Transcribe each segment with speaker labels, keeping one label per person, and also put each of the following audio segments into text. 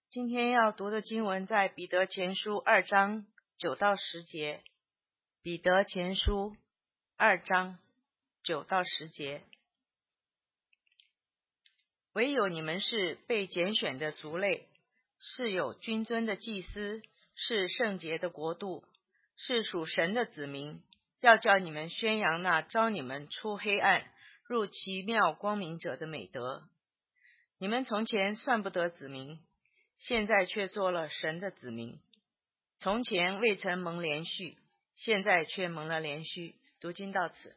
Speaker 1: 今天要读的经文在彼得前书2章9到10节。彼得前书2章9到10节。唯有你们是被拣选的族类，是有君尊的祭司，是圣洁的国度，是属神的子民，要叫你们宣扬那召你们出黑暗入奇妙光明者的美德。你们从前算不得子民，现在却做了神的子民。从前未曾蒙连续，现在却蒙了连续。读经到此。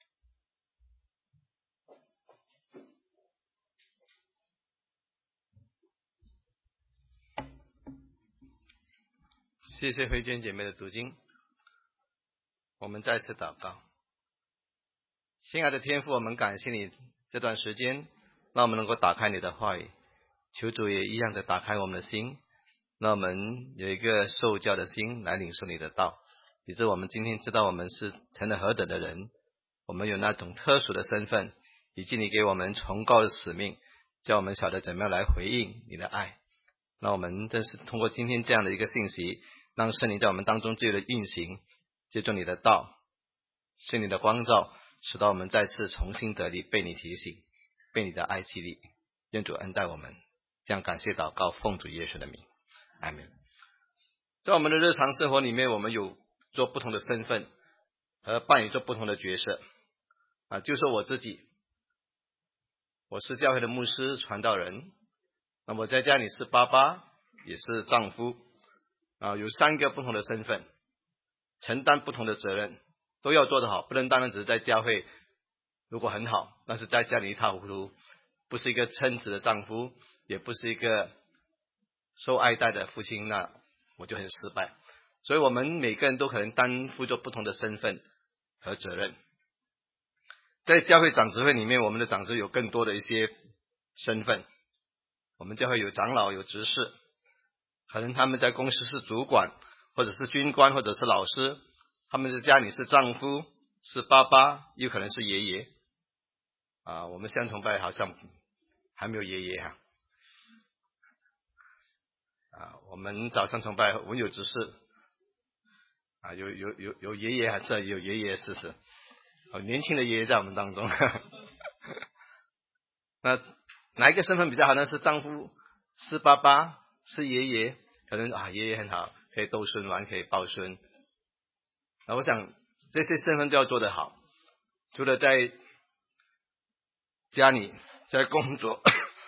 Speaker 2: 谢谢慧娟姐妹的读经。我们再次祷告。亲爱的天父，我们感谢你这段时间让我们能够打开你的话语，求主也一样的打开我们的心，让我们有一个受教的心来领受你的道，以致我们今天知道我们是成了何等的人，我们有那种特殊的身份，以及你给我们崇高的使命，叫我们晓得怎么样来回应你的爱。那我们真是通过今天这样的一个信息，让圣灵在我们当中自由的运行，借助你的道，圣灵的光照，使到我们再次重新得力，被你提醒，被你的爱激励。愿主恩待我们，这样感谢祷告，奉主耶稣的名，阿们。在我们的日常生活里面，我们有做不同的身份和扮演做不同的角色就说我自己，我是教会的牧师传道人，那么在家里是爸爸，也是丈夫有3个不同的身份，承担不同的责任，都要做得好，不能单单只是在教会如果很好，但是在家里一塌糊涂，不是一个称职的丈夫，也不是一个受爱戴的父亲，那我就很失败。所以我们每个人都可能担负着不同的身份和责任。在教会长执会里面，我们的长执有更多的一些身份，我们教会有长老，有执事，可能他们在公司是主管，或者是军官，或者是老师，他们在家里是丈夫，是爸爸，有可能是爷爷我们相崇拜好像还没有爷爷我们早上崇拜文有执事有爷爷，还是有爷爷事实年轻的爷爷在我们当中那哪一个身份比较好呢？是丈夫，是爸爸，是爷爷，可能爷爷很好，可以逗孙玩，可以抱孙。那我想这些身份都要做得好，除了在家里，在工作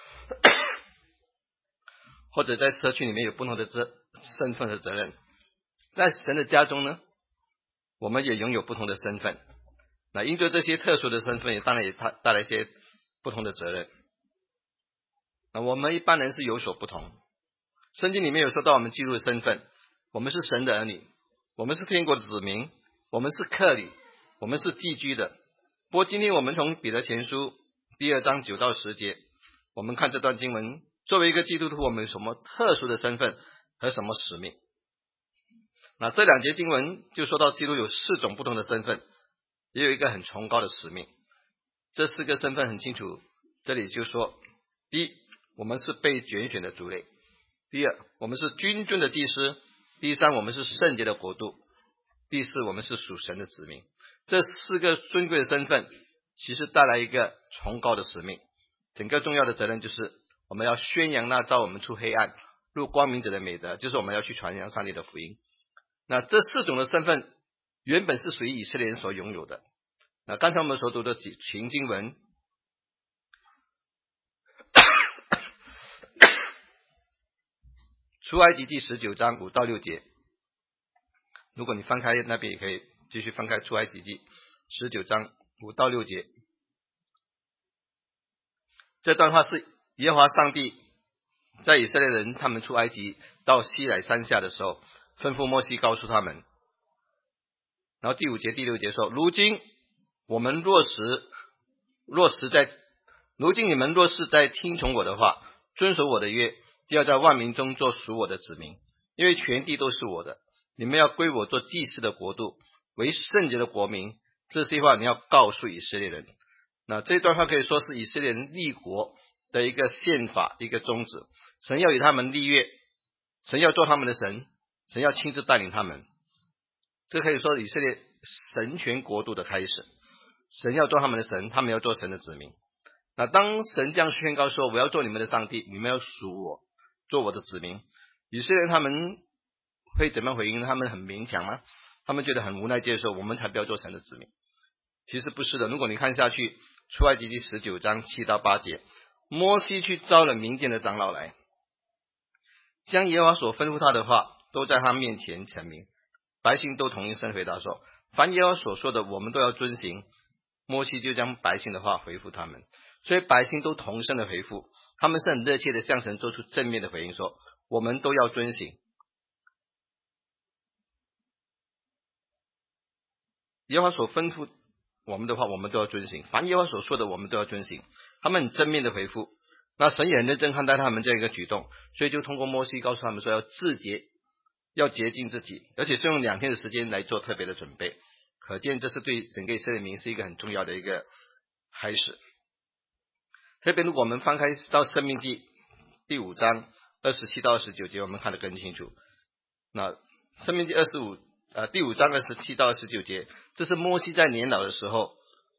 Speaker 2: 或者在社区里面有不同的身份和责任，在神的家中呢，我们也拥有不同的身份。那因着这些特殊的身份，当然也带来一些不同的责任。那我们一般人是有所不同。圣经里面有说到我们基督的身份，我们是神的儿女，我们是天国的子民，我们是客旅，我们是寄居的。不过今天我们从彼得前书2章9到10节，我们看这段经文，作为一个基督徒，我们有什么特殊的身份和什么使命。那这2节经文就说到基督有4种不同的身份，也有一个很崇高的使命。这4个身份很清楚，这里就说，第一，我们是被拣选的族类；第二，我们是君尊的祭司；第三，我们是圣洁的国度；第四，我们是属神的子民。这4个尊贵的身份其实带来一个崇高的使命，整个重要的责任就是我们要宣扬那召我们出黑暗入光明者的美德，就是我们要去传扬上帝的福音。那这4种的身份原本是属于以色列人所拥有的。那刚才我们所读的几群经文出埃及第19章5到6节，如果你翻开那边也可以继续翻开出埃及记19章5到6节。这段话是耶和华上帝在以色列人他们出埃及到西乃山下的时候，吩咐摩西告诉他们。然后第5节第6节说，如今你们若是在听从我的话，遵守我的约，就要在万民中做属我的子民，因为全地都是我的，你们要归我做祭司的国度，为圣洁的国民。这些话你要告诉以色列人。那这段话可以说是以色列人立国的一个宪法，一个宗旨。神要与他们立约，神要做他们的神，神要亲自带领他们。这可以说以色列神权国度的开始。神要做他们的神，他们要做神的子民。那当神这样宣告说，我要做你们的上帝，你们要属我，做我的子民，以色列人他们会怎么回应？他们很勉强吗？他们觉得很无奈接受，我们才不要做神的子民。其实不是的，如果你看下去出埃及记19章7到8节，摩西去招了民间的长老来，将耶和华所吩咐他的话都在他面前陈明，百姓都同一声回答说，凡耶和华所说的我们都要遵行。摩西就将百姓的话回复他们，所以百姓都同声的回复，他们是很热切的向神做出正面的回应，说我们都要遵行耶和华所吩咐我们的话，我们都要遵行，凡耶和华所说的我们都要遵行。他们很正面的回复，那神也很认真看待他们这样一个举动，所以就通过摩西告诉他们说要自洁，要洁净自己，而且是用2天的时间来做特别的准备。可见这是对整个以色列民是一个很重要的一个开始。特别如果我们翻开到申命记第5章27到29节，我们看得更清楚。那申命记第5章27到29节，这是摩西在年老的时候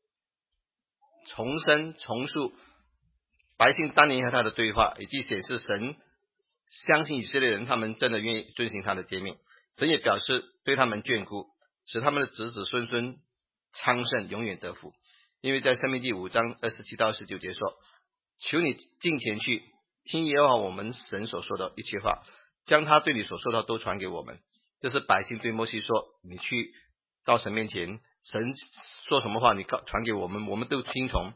Speaker 2: 重述百姓当年和他的对话，以及显示神相信以色列人他们真的愿意遵行他的诫命，神也表示对他们眷顾，使他们的子子孙孙昌盛，永远得福。因为在申命记5章27到19节说，求你近前去听耶和华我们神所说的一切话，将他对你所说的都传给我们。这是百姓对摩西说，你去到神面前，神说什么话你传给我们，我们都听从。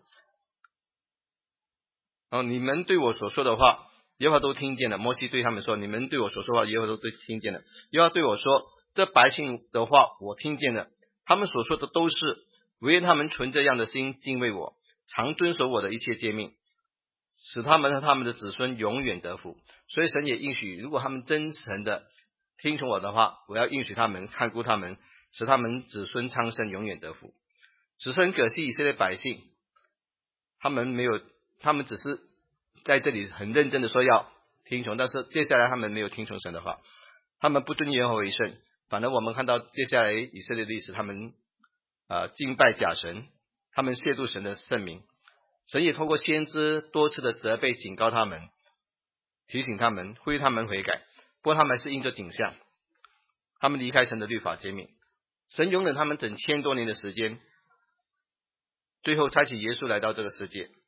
Speaker 2: 你们对我所说的话耶和华都听见了。摩西对他们说，你们对我所说的话耶和华都听见了。耶和华对我说，这百姓的话我听见了，他们所说的都是，唯愿他们存这样的心敬畏我，常遵守我的一切诫命，使他们和他们的子孙永远得福。所以神也应许，如果他们真诚的听从我的话，我要应许他们，看顾他们，使他们子孙昌盛，永远得福。只是很可惜以色列百姓他们只是在这里很认真的说要听从，但是接下来他们没有听从神的话，他们不尊耶和华为圣。反而我们看到接下来以色列历史，他们敬拜假神，他们亵渎神的圣名。神也通过先知多次的责备警告他们，提醒他们，呼吁他们悔改。不过他们是因着景象，他们离开神的律法诫命，神容忍他们整1000多年的时间，最后差遣耶稣来到这个世界。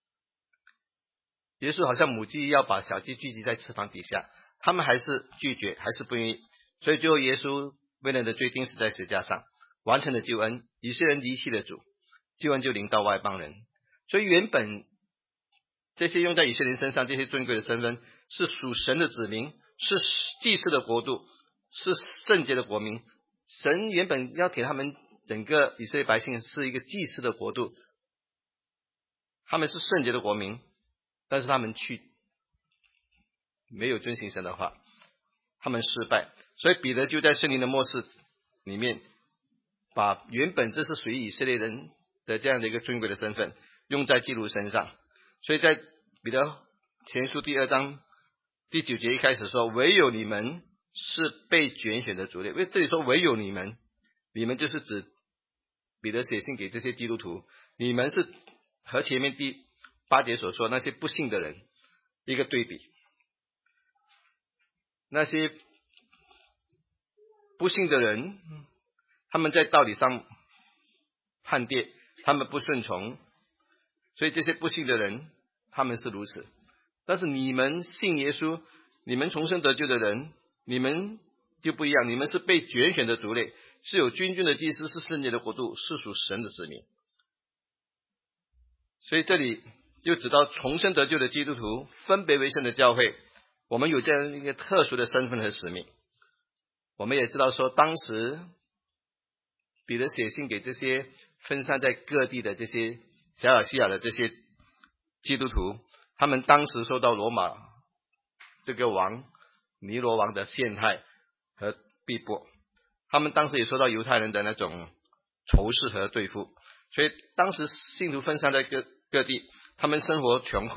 Speaker 2: 耶稣好像母鸡要把小鸡聚集在翅膀底下，他们还是拒绝，还是不愿意。所以最后耶稣为人的罪钉死在十字架上，完成了救恩。以色列人离弃了主，救恩就临到外邦人。所以原本这些用在以色列人身上这些尊贵的身份，是属神的子民，是祭司的国度，是圣洁的国民。神原本要给他们整个以色列百姓是一个祭司的国度，他们是圣洁的国民，但是他们没有遵行神的话，他们失败。所以彼得就在圣灵的默示里面，把原本这是属于以色列人的这样的一个尊贵的身份用在基督身上。所以在彼得前书第2章第9节一开始说，唯有你们是被拣选的族类。因为这里说唯有你们，你们就是指彼得写信给这些基督徒，你们是和前面第8节所说那些不信的人一个对比。那些不信的人，他们在道理上叛逆，他们不顺从，所以这些不信的人他们是如此。但是你们信耶稣，你们重生得救的人，你们就不一样，你们是被拣选的族类，是有君尊的祭司，是圣洁的国度，是属神的子民。所以这里就指到重生得救的基督徒，分别为圣的教会，我们有这样一个特殊的身份和使命。我们也知道说，当时彼得写信给这些分散在各地的这些小亚细亚的这些基督徒，他们当时受到罗马这个王尼罗王的陷害和逼迫，他们当时也受到犹太人的那种仇视和对付，所以当时信徒分散在各地，他们生活穷苦，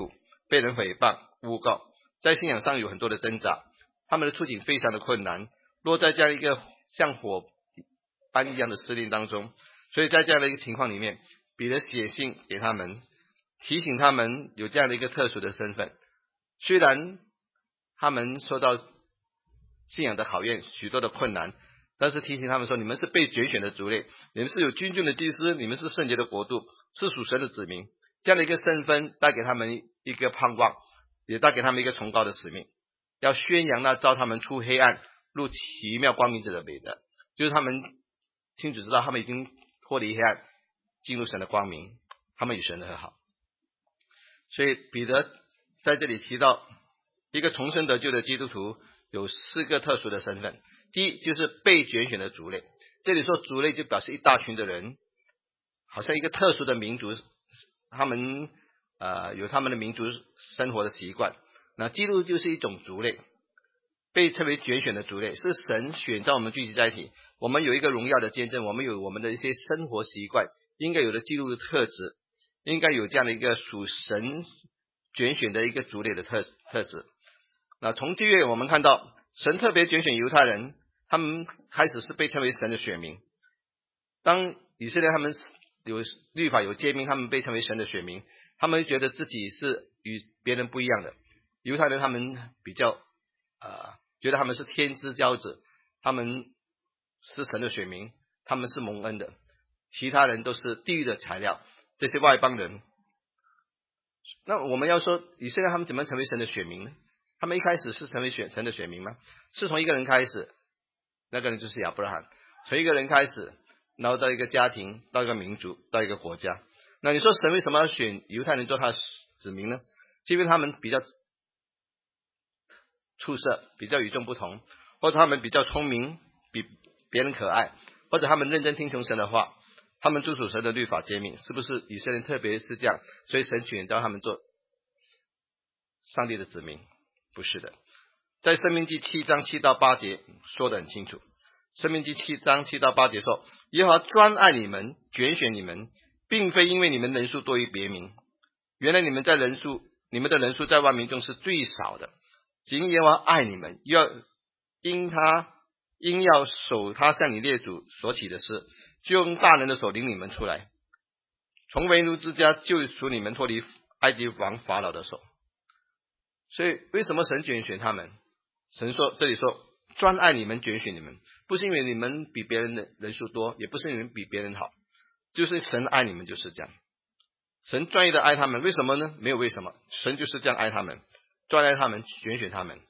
Speaker 2: 被人诽谤、诬告，在信仰上有很多的挣扎，他们的处境非常的困难，落在这样一个像火般一样的试炼当中。所以在这样的一个情况里面，彼得写信给他们，提醒他们有这样的一个特殊的身份。虽然他们受到信仰的考验，许多的困难，但是提醒他们说，你们是被拣选的族类，你们是有君尊的祭司，你们是圣洁的国度，是属神的子民。这样的一个身份带给他们一个盼望，也带给他们一个崇高的使命，要宣扬那召他们出黑暗入奇妙光明者的美德，就是他们清楚知道他们已经脱离黑暗进入神的光明，他们与神和好。所以彼得在这里提到一个重生得救的基督徒有4个特殊的身份。第一，就是被拣选的族类，这里说族类就表示一大群的人，好像一个特殊的民族，他们有他们的民族生活的习惯。那基督就是一种族类，被称为拣选的族类，是神选召我们聚集在一起，我们有一个荣耀的见证，我们有我们的一些生活习惯，应该有的基督的特质，应该有这样的一个属神拣选的一个族类的特质。那从旧约我们看到神特别拣选犹太人，他们开始是被称为神的选民。当以色列他们有律法有诫命，他们被称为神的选民，他们觉得自己是与别人不一样的。犹太人他们比较觉得他们是天之骄子，他们是神的选民，他们是蒙恩的，其他人都是地狱的材料，这些外邦人。那我们要说以色列他们怎么成为神的选民呢？他们一开始是成为神的选民吗？是从一个人开始，那个人就是亚伯拉罕，从一个人开始，然后到一个家庭，到一个民族，到一个国家。那你说神为什么要选犹太人做他的子民呢？是因为他们比较出色，比较与众不同，或者他们比较聪明，比别人可爱，或者他们认真听从神的话，他们遵守神的律法诫命，是不是以色列人特别是这样，所以神选召他们做上帝的子民？不是的。在申命记7章7到8节说得很清楚，申命记7章7到8节说，耶和华专爱你们，拣选你们，并非因为你们人数多于别民，原来你们的人数在万民中是最少的，只因耶和华爱你们，因要守他向你列祖所起的事，就用大能的手领你们出来，从为奴之家救赎你们脱离埃及王法老的手。所以为什么神拣选他们？神说，这里说专爱你们，拣选你们，不是因为你们比别人的人数多，也不是你们比别人好，就是神爱你们就是这样。神专一的爱他们，为什么呢？没有为什么，神就是这样爱他们，专爱他们，拣选他们，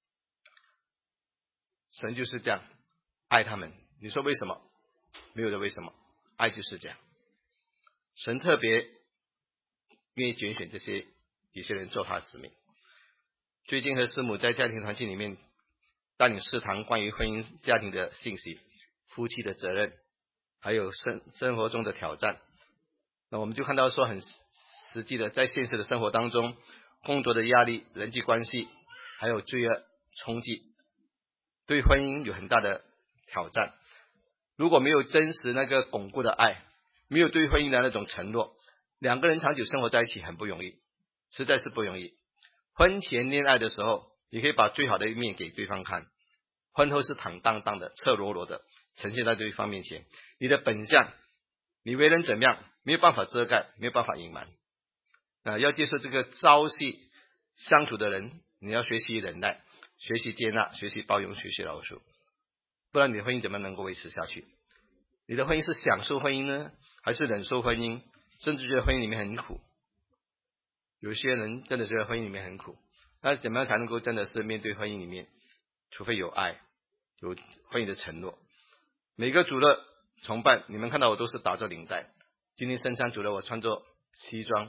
Speaker 2: 神就是这样爱他们。你说为什么？没有的为什么，爱就是这样。神特别愿意拣选这些以色列人做他的子民。最近和师母在家庭团契里面带领4堂关于婚姻家庭的信息，夫妻的责任，还有生活中的挑战。那我们就看到说很实际的，在现实的生活当中，工作的压力、人际关系，还有罪恶冲击，对婚姻有很大的挑战。如果没有真实那个巩固的爱，没有对婚姻的那种承诺，两个人长久生活在一起很不容易，实在是不容易。婚前恋爱的时候，你可以把最好的一面给对方看，婚后是坦荡荡的、赤裸裸的呈现在对方面前，你的本相，你为人怎么样，没有办法遮盖，没有办法隐瞒。要接受这个朝夕相处的人，你要学习忍耐，学习接纳，学习包容，学习饶恕，不然你的婚姻怎么能够维持下去？你的婚姻是享受婚姻呢，还是忍受婚姻，甚至觉得婚姻里面很苦？有些人真的觉得婚姻里面很苦，那怎么样才能够真的是面对婚姻里面？除非有爱，有婚姻的承诺。每个主日崇拜，你们看到我都是打着领带，今天圣餐主日我穿着西装，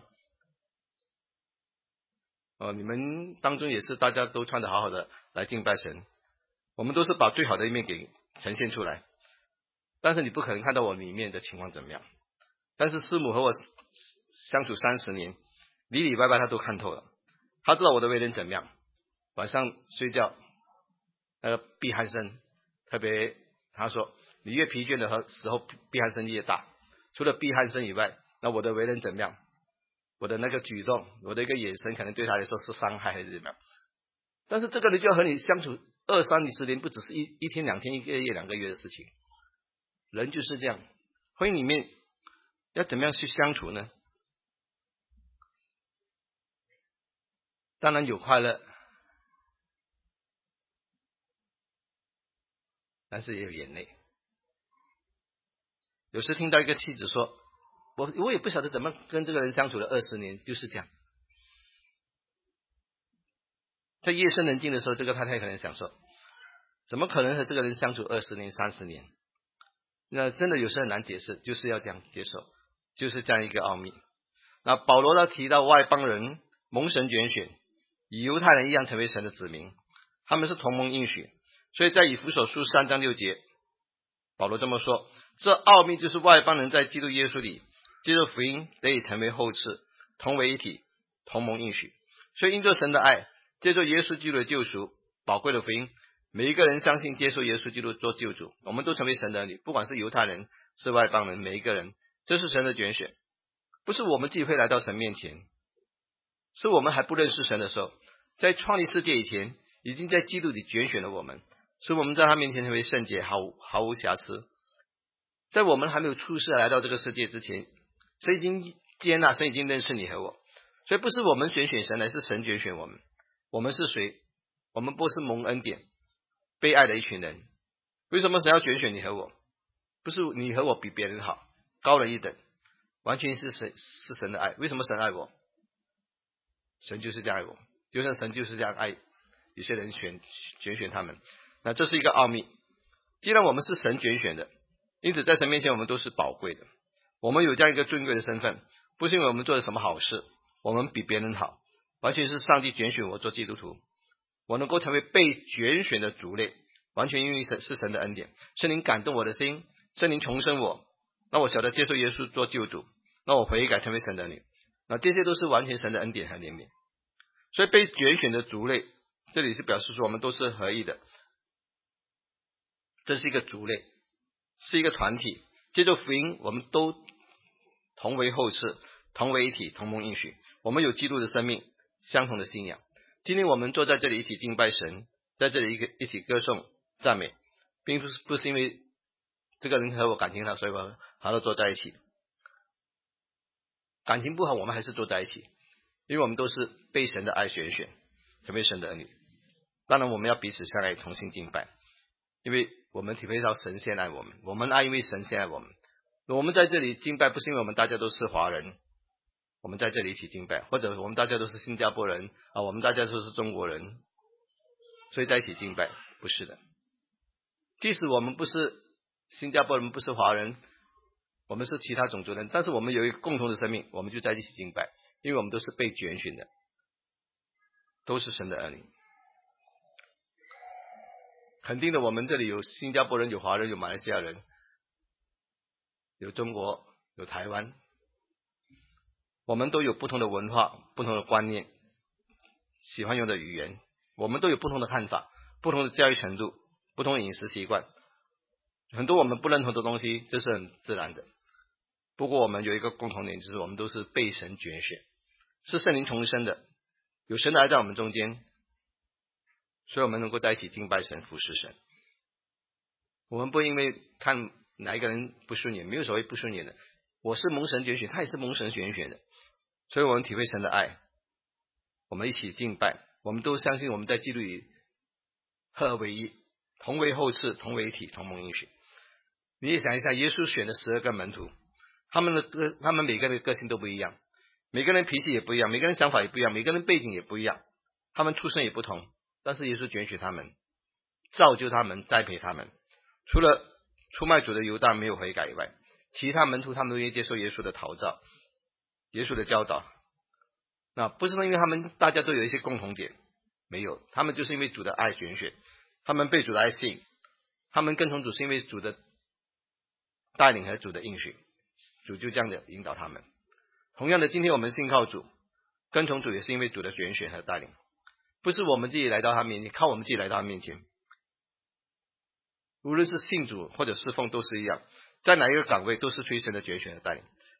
Speaker 2: 你们当中也是大家都穿得好好的来敬拜神，我们都是把最好的一面给呈现出来，但是你不可能看到我里面的情况怎么样。但是师母和我相处30年，里里外外他都看透了，他知道我的为人怎么样。晚上睡觉闭鼾声，特别他说你越疲倦的时候闭鼾声越大，除了闭鼾声以外，那我的为人怎么样？ 我的那个举动，我的一个眼神，可能对他来说是伤害还是怎么样。但是这个人就要和你相处20、30年，不只是一天、2天、1个月、2个月的事情。人就是这样，婚姻里面要怎么样去相处呢？当然有快乐，但是也有眼泪。有时听到一个妻子说，我也不晓得怎么跟这个人相处了20年，就是这样。在夜深人静的时候，这个太太可能想说，怎么可能和这个人相处20年、30年？那真的有时很难解释，就是要这样接受，就是这样一个奥秘。那保罗呢提到外邦人蒙神拣选，与犹太人一样成为神的子民，他们是同盟应许。所以在以弗所书3章6节，保罗这么说，这奥秘就是外邦人在基督耶稣里接受福音，得以成为后嗣，同为一体，同盟应许。所以因着神的爱，接受耶稣基督的救赎，宝贵的福音，每一个人相信接受耶稣基督做救主，我们都成为神的儿女，不管是犹太人是外邦人，每一个人，这是神的拣选。不是我们自己会来到神面前，是我们还不认识神的时候，在创立世界以前，已经在基督里拣选了我们，使我们在他面前成为圣洁，毫无瑕疵。在我们还没有出世来到这个世界之前，神已经接纳，神已经认识你和我。所以不是我们选神来，是神拣选我们。我们是谁？我们不是蒙恩典被爱的一群人。为什么神要拣选你和我？不是你和我比别人好，高人一等，完全是神的爱。为什么神爱我？神就是这样爱我，就像神就是这样爱有些人拣选他们。那这是一个奥秘。既然我们是神拣选的，因此在神面前我们都是宝贵的。我们有这样一个尊贵的身份，不是因为我们做了什么好事，我们比别人好，完全是上帝拣选我做基督徒，我能够成为被拣选的族类，完全因为是神的恩典。圣灵感动我的心，圣灵重生我，那我晓得接受耶稣做救主，那我悔改成为神的女，那这些都是完全神的恩典和怜悯。所以被拣选的族类，这里是表示说我们都是合一的，这是一个族类，是一个团体。接受福音，我们都同为后嗣，同为一体，同盟应许。我们有基督的生命，相同的信仰。今天我们坐在这里一起敬拜神，在这里一起歌颂赞美，并不是因为这个人和我感情好，所以我好好坐在一起。感情不好，我们还是坐在一起，因为我们都是被神的爱选，成为神的儿女。当然我们要彼此相爱，同心敬拜，因为我们体会到神先爱我们，我们爱因为神先爱我们。我们在这里敬拜，不是因为我们大家都是华人，我们在这里一起敬拜，或者我们大家都是新加坡人啊，我们大家都是中国人，所以在一起敬拜，不是的。即使我们不是新加坡人，不是华人，我们是其他种族人，但是我们有一个共同的生命，我们就在一起敬拜，因为我们都是被拣选的，都是神的儿女。肯定的，我们这里有新加坡人，有华人，有马来西亚人，有中国，有台湾，我们都有不同的文化，不同的观念，喜欢用的语言，我们都有不同的看法，不同的教育程度，不同的饮食习惯，很多我们不认同的东西，这是很自然的。不过我们有一个共同点，就是我们都是被神拣选，是圣灵重生的，有神的爱在我们中间，所以我们能够在一起敬拜神，服侍神。我们不因为看哪一个人不顺眼，没有所谓不顺眼的，我是蒙神拣选，他也是蒙神拣选的，所以我们体会神的爱，我们一起敬拜，我们都相信我们在基督里合而为一，同为后嗣，同为一体，同盟应许。你也想一下，耶稣选的12个门徒，他们每个人的个性都不一样，每个人脾气也不一样，每个人想法也不一样，每个人背景也不一样，他们出身也不同，但是耶稣拣选他们，造就他们，栽培他们。除了出卖主的犹大没有悔改以外，其他门徒他们都愿意接受耶稣的陶造，耶稣的教导。那不是因为他们大家都有一些共同点，没有，他们就是因为主的爱拣选，他们被主的爱吸引，他们跟从主是因为主的带领和主的应许，主就这样的引导他们。同样的，今天我们信靠主，跟从主也是因为主的拣选和带领，不是我们自己来到他面前，靠我们自己来到他面前。无论是信主或者侍奉都是一样，在哪一个岗位都是出于神的拣选和带领。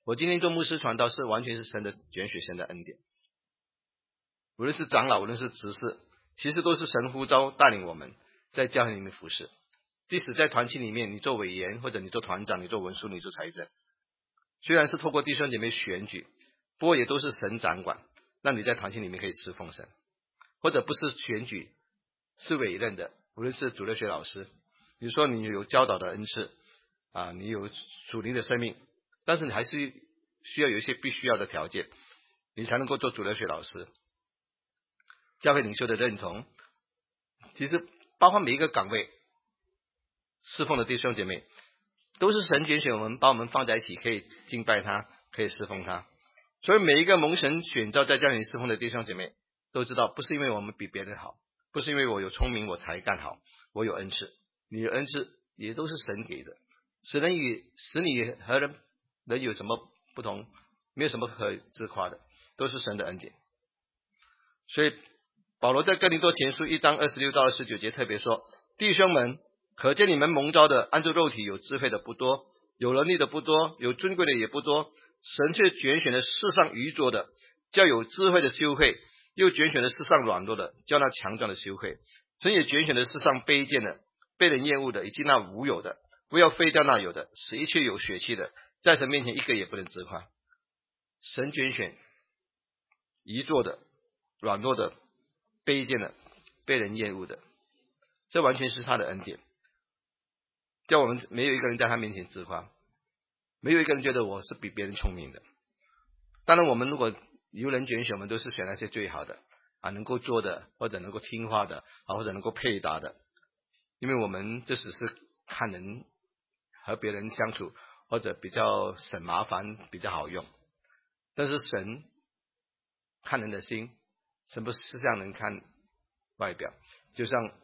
Speaker 2: 我今天做牧师传道是完全是神的拣选，神的恩典。无论是长老，无论是执事，其实都是神呼召带领我们在教会里面服侍。即使在团契里面，你做委员，或者你做团长，你做文书，你做财政，虽然是透过弟兄姐妹选举，不过也都是神掌管，让你在团契里面可以侍奉神。或者不是选举，是委任的，无论是主日学老师，比如说你有教导的恩赐你有属灵的生命，但是你还是需要有一些必须要的条件，你才能够做主日学老师。教会领袖的认同，其实包括每一个岗位侍奉的弟兄姐妹，都是神拣选我们，把我们放在一起，可以敬拜他，可以侍奉他。所以每一个蒙神选召在教会里侍奉的弟兄姐妹都知道，不是因为我们比别人好，不是因为我有聪明我才干好，我有恩赐，你的恩赐也都是神给的，使你和人有什么不同，没有什么可自夸的，都是神的恩典。所以保罗在哥林多前书1章26到29节特别说，弟兄们，可见你们蒙召的按照肉体有智慧的不多，有能力的不多，有尊贵的也不多，神却拣选了世上愚拙的，叫有智慧的羞愧，又拣选了世上软弱的，叫那强壮的羞愧。神也拣选了世上卑贱的，被人厌恶的，以及那无有的，不要废掉那有的，使一切有血气的，在神面前一个也不能自夸。神拣选愚拙的，软弱的，卑贱的，被人厌恶的，这完全是他的恩典，叫我们没有一个人在他面前自夸，没有一个人觉得我是比别人聪明的。当然我们如果由人拣选，我们都是选那些最好的能够做的，或者能够听话的或者能够配搭的，因为我们这只是看人和别人相处，或者比较省麻烦，比较好用。但是神看人的心，神不是像人看外表。就像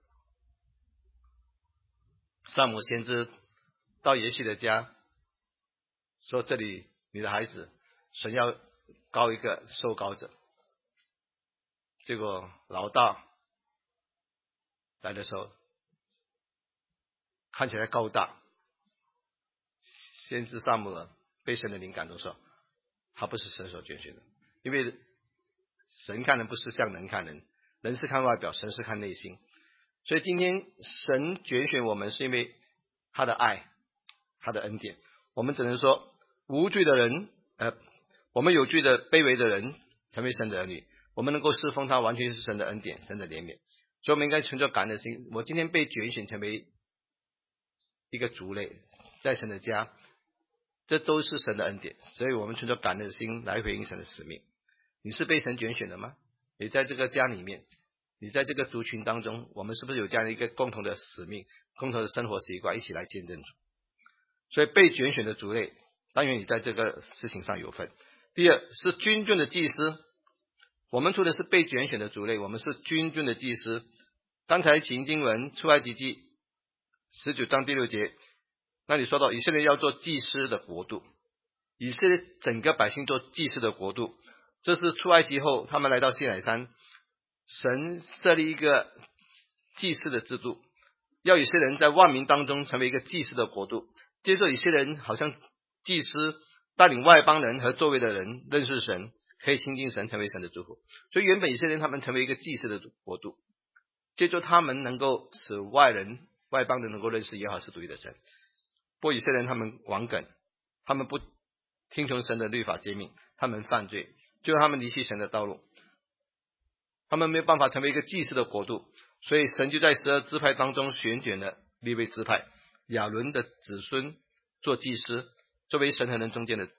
Speaker 2: 撒母先知到耶西的家说，这里你的孩子，神要高一个受膏者。结果老大来的时候看起来高大，先知撒母耳被神的灵感动说，他不是神所拣选的，因为神看人不是像人看人，人是看外表，神是看内心。所以今天神拣选我们是因为他的爱，他的恩典。我们只能说无罪的人我们有罪的卑微的人成为神的儿女，我们能够侍奉他，完全是神的恩典，神的怜悯。所以我们应该存着感恩的心，我今天被拣选成为一个族类，在神的家，这都是神的恩典。所以我们存着感恩的心来回应神的使命。你是被神拣选的吗？你在这个家里面，你在这个族群当中，我们是不是有这样的一个共同的使命，共同的生活习惯，一起来见证主？所以被拣选的族类，当然你在这个事情上有份。第二是君尊的祭司，我们除了是被拣选的族类，我们是君尊的祭司。刚才请经文出埃及记19章第6节，那里说到以色列要做祭司的国度，以色列整个百姓做祭司的国度。这是出埃及后他们来到西乃山，神设立一个祭司的制度，要以色列人在万民当中成为一个祭司的国度。接着以色列人好像祭司带领外邦人和周围的人认识神，可以亲近神，成为神的祝福。所以原本以色列人他们成为一个祭司的国度，接着他们能够使外邦人能够认识耶和华是独一的神。不过以色列人他们顽梗，他们不听从神的律法诫命，他们犯罪，就让他们离弃神的道路，他们没有办法成为一个祭司的国度。所以神就在12支派当中选选了利未支派，亚伦的子孙做祭司，作为神和人中间的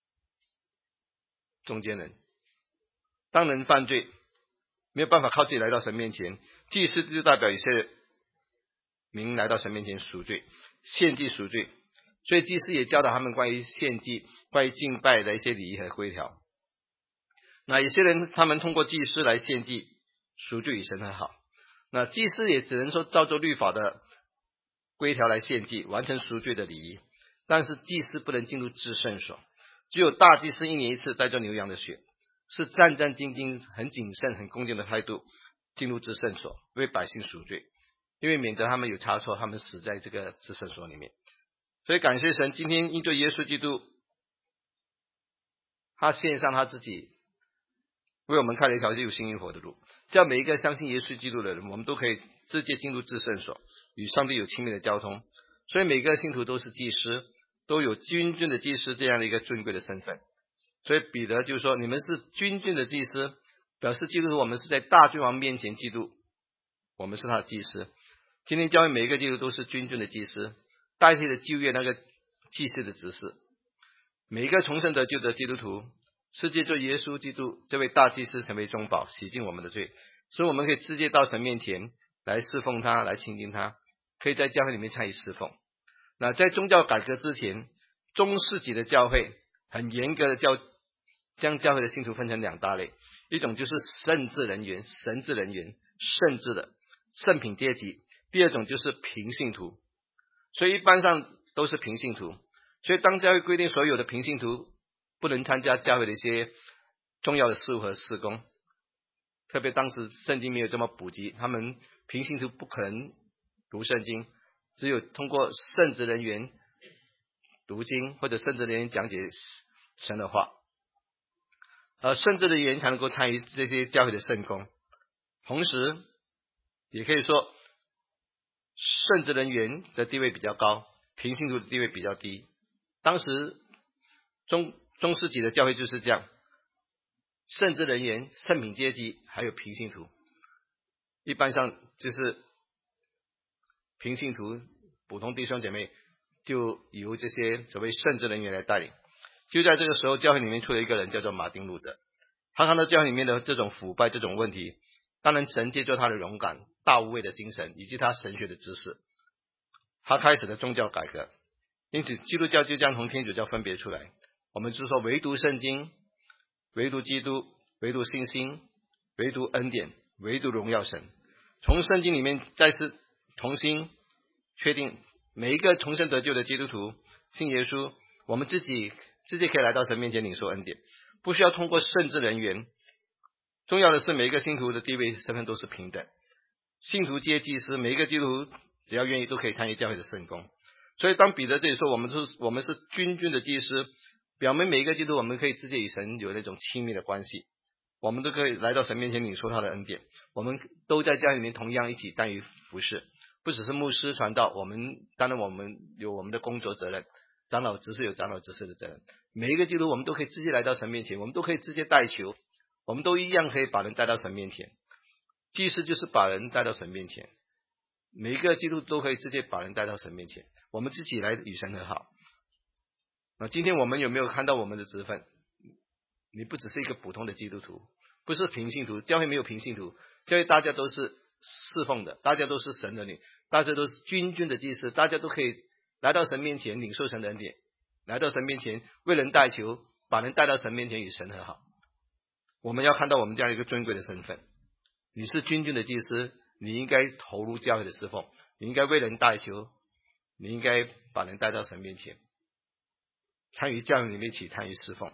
Speaker 2: 中间人。当人犯罪没有办法靠自己来到神面前，祭司就代表一些民来到神面前赎罪，献祭赎罪。所以祭司也教导他们关于献祭，关于敬拜的一些礼仪和规条。那有些人他们通过祭司来献祭赎罪与神和好，那祭司也只能说照着律法的规条来献祭，完成赎罪的礼仪。但是祭司不能进入至圣所，只有大祭司1年1次带着牛羊的血，是战战兢兢很谨慎很恭敬的态度进入至圣所，为百姓赎罪，因为免得他们有差错，他们死在这个至圣所里面。所以感谢神，今天因对耶稣基督他献上他自己，为我们开了一条又新又活的路。只要每一个相信耶稣基督的人，我们都可以直接进入至圣所，与上帝有亲密的交通。所以每个信徒都是祭司，都有君尊的祭司这样的一个尊贵的身份。所以彼得就说，你们是君尊的祭司，表示基督徒我们是在大君王面前基督，我们是他的祭司。今天教会每一个基督徒都是君尊的祭司，代替了旧约那个祭司的职事。每一个重生得救的基督徒是借着耶稣基督这位大祭司成为中保，洗净我们的罪，使我们可以直接到神面前来侍奉他，来亲近他，可以在教会里面参与侍奉。那在宗教改革之前，中世纪的教会很严格的将教会的信徒分成两大类，一种就是圣职人员、神职人员、圣职的圣品阶级，第二种就是平信徒。所以一般上都是平信徒。所以当教会规定所有的平信徒不能参加教会的一些重要的事务和事工，特别当时圣经没有这么普及，他们平信徒不可能读圣经，只有通过圣职人员读经，或者圣职人员讲解神的话，圣职人员才能够参与这些教会的圣工。同时也可以说圣职人员的地位比较高，平信徒的地位比较低。当时中世纪的教会就是这样，圣职人员、圣品阶级还有平信徒，一般上就是平信徒普通弟兄姐妹就由这些所谓圣职人员来带领。就在这个时候，教会里面出了一个人叫做马丁路德，他看到教会里面的这种腐败这种问题，当然神借助他的勇敢、大无畏的精神以及他神学的知识，他开始了宗教改革。因此基督教就将从天主教分别出来，我们就说唯独圣经、唯独基督、唯独信心、唯独恩典、唯独荣耀神。从圣经里面再次重新确定，每一个重生得救的基督徒信耶稣，我们自己直接可以来到神面前领受恩典，不需要通过圣职人员。重要的是每一个信徒的地位身份都是平等，信徒皆祭司，每一个基督徒只要愿意都可以参与教会的圣工。所以当彼得这里说我们是君尊的祭司，表明每一个基督徒我们可以直接与神有那种亲密的关系，我们都可以来到神面前领受他的恩典，我们都在家里面同样一起担于服事，不只是牧师传道，当然我们有我们的工作责任，长老执事有长老执事的责任，每一个基督徒我们都可以直接来到神面前，我们都可以直接代求，我们都一样可以把人带到神面前。祭司就是把人带到神面前，每一个基督徒都可以直接把人带到神面前，我们自己来与神和好。那今天我们有没有看到我们的职分？你不只是一个普通的基督徒，不是平信徒，教会没有平信徒，教会大家都是侍奉的，大家都是神的女，大家都是君尊的祭司，大家都可以来到神面前领受神的恩典，来到神面前为人代求，把人带到神面前与神和好。我们要看到我们这样一个尊贵的身份，你是君尊的祭司，你应该投入教会的侍奉，你应该为人代求，你应该把人带到神面前，参与教会里面一起参与侍奉。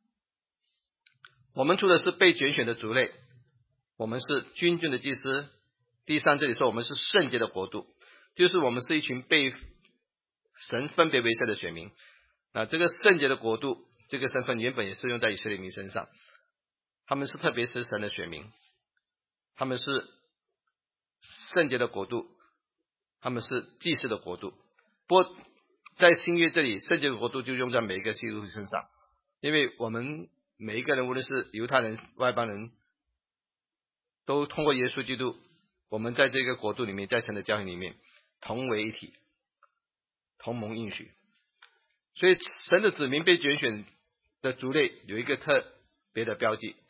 Speaker 2: 我们除了是被拣选的族类，我们是君尊的祭司。第三，这里说我们是圣洁的国度，就是我们是一群被神分别为圣的选民。那这个圣洁的国度这个身份原本也适用在以色列民身上，他们是特别是神的选民，他们是圣洁的国度，他们是祭司的国度。不过在新约这里，圣洁的国度就用在每一个基督徒身上，因为我们每一个人，无论是犹太人、外邦人，都通过耶稣基督，我们在这个国度里面，在神的教会里面同为一体，同蒙应许。所以神的子民被拣选的族类有一个特别的标记，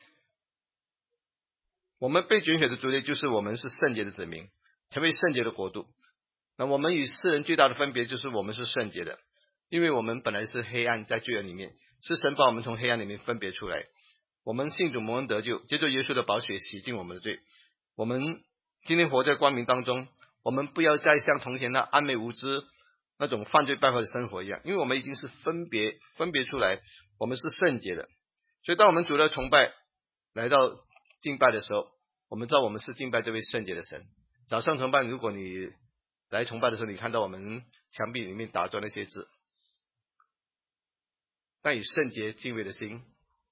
Speaker 2: 我们被拣选的族类就是我们是圣洁的子民，成为圣洁的国度。那我们与世人最大的分别就是我们是圣洁的，因为我们本来是黑暗，在罪恶里面，是神把我们从黑暗里面分别出来，我们信主蒙恩得救，接着耶稣的宝血洗净我们的罪。我们今天活在光明当中，我们不要再像从前那暗昧无知那种犯罪败坏的生活一样，因为我们已经是分别出来，我们是圣洁的。所以当我们主的崇拜来到敬拜的时候，我们知道我们是敬拜这位圣洁的神。早上崇拜，如果你来崇拜的时候，你看到我们墙壁里面打着那些字，但以圣洁敬畏的心